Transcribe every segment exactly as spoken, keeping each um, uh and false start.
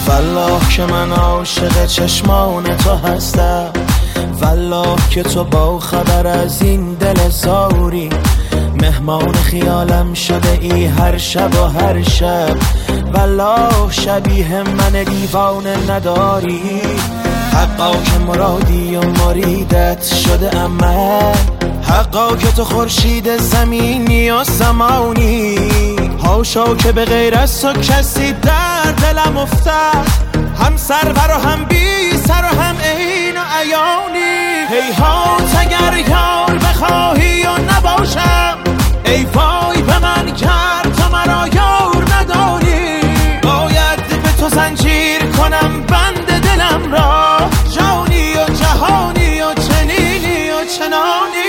والله که من عاشق چشمان تو هستم، والله که تو با خبر از این دل زاری، مهمان خیالم شده ای هر شب و هر شب، والله شبیه من دیوانه نداری. حقا که مرادی و مریدت شده امن، حقا که تو خورشید زمینی و سمانی، هاشا که به غیر از تو کسی در دلم افتد، هم سرور و هم بی سر و هم عین و عیانی. هیهات اگر یار بخواهی و نباشم، ای وای به من گر تو مرا یار نداری، باید به تو زنجیر کنم بند دلم را، جانی و جهانی و چنینی و چنانی.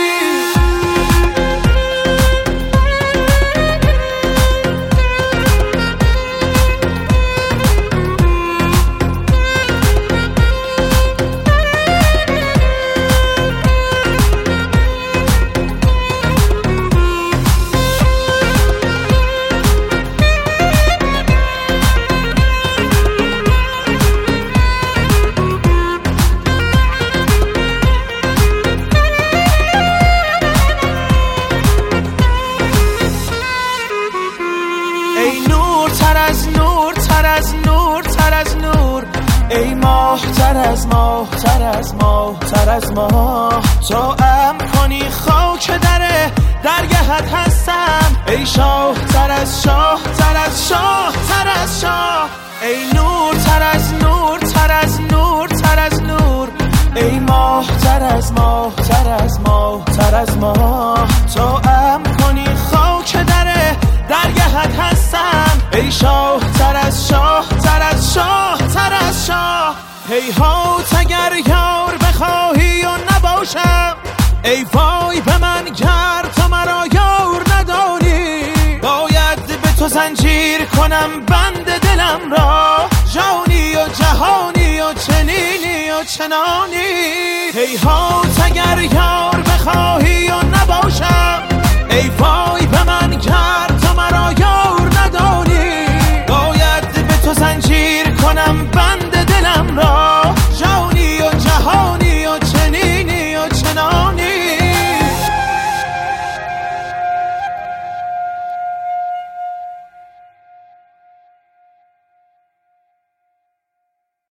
ای ماه تر از ماه تر از ماه تر از ماه، تو ام کنی خاک در درگهت هستم، ای شاه تر از شاه تر از شاه تر از شاه، ای نور تر از نور تر از نور تر از نور، ای ماه تر از ماه تر از ماه تر از ماه، تو ام کنی خاک در درگهت هستم، ای شاه تر از شاه تر از شاه تر از شاه. هیهات اگر یار بخواهی و نباشم، ای وای به من گر تو مرا یار نداری، باید به تو زنجیر کنم بند دلم را، جانی و جهانی و چنینی و چنانی. هیهات اگر یار بخواهی و نباشم، ای وای به من گر تو مرا یار نداری، باید به تو زنجیر کنم بند دلم را،